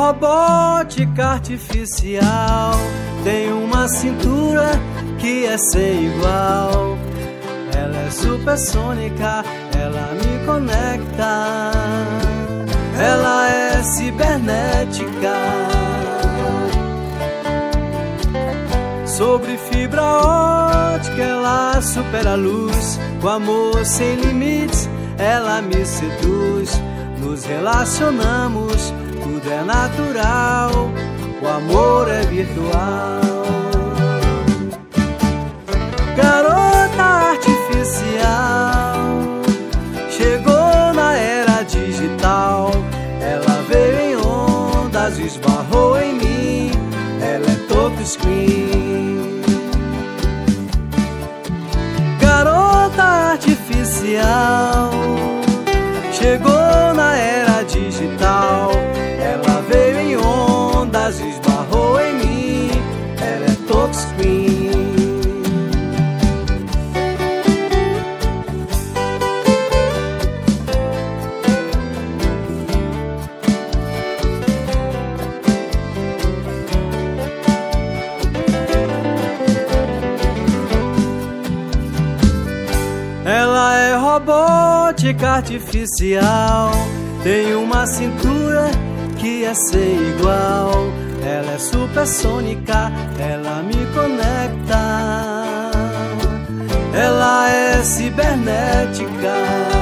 robótica artificial, tem uma cintura que é sem igual. Ela é supersônica, ela me conecta. Ela é cibernética. Sobre fibra ótica ela supera a luz. Com amor sem limites ela me seduz. Nos relacionamos, tudo é natural, o amor é virtual. Garota artificial chegou na era digital. Ela veio em ondas, esbarrou em mim. Ela é touchscreen. Garota artificial chegou na era digital. Ela veio em ondas, esbarrou em mim. Ela é touchscreen. Ela é robótica artificial, tem uma cintura que é sem igual. Ela é supersônica, ela me conecta. Ela é cibernética.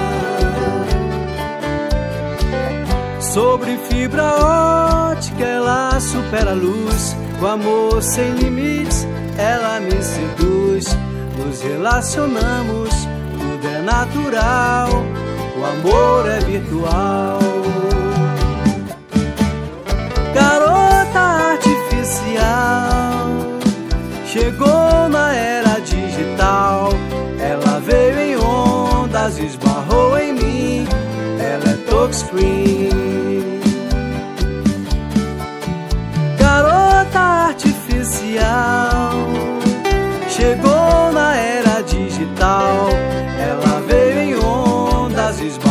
Sobre fibra ótica ela supera a luz. Com amor sem limites ela me seduz. Nos relacionamos, tudo é natural, o amor é virtual. Garota artificial chegou na era digital. Ela veio em ondas, esbarrou em mim. Ela é touchscreen. Garota artificial chegou na era digital. Ela veio em ondas, esbarrou